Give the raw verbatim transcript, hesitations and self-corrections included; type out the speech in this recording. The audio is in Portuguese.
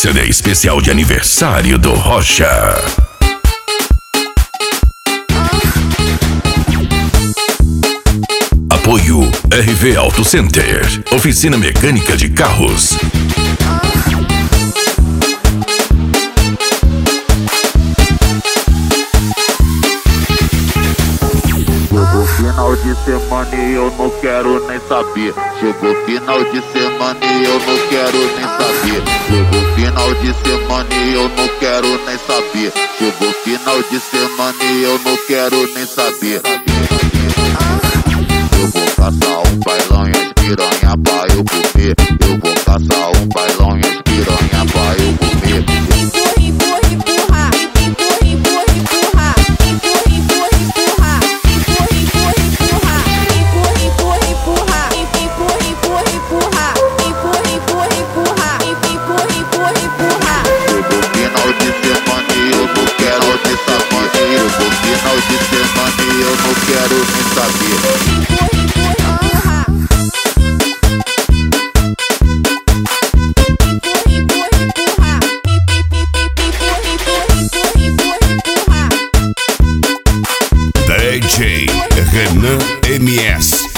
C D especial de aniversário do Rocha. Apoio R V Auto Center, oficina mecânica de carros. Chegou final de semana e eu não quero nem saber. Chegou final de semana e eu não quero nem saber. Chegou final de semana e eu não quero nem saber. Chegou final de semana e eu não quero nem saber. Eu vou caçar um bailão e as piranha pra eu comer. Eu vou caçar um bailão e as piranha pra eu comer. Eu não quero nem saber. D J Renan M S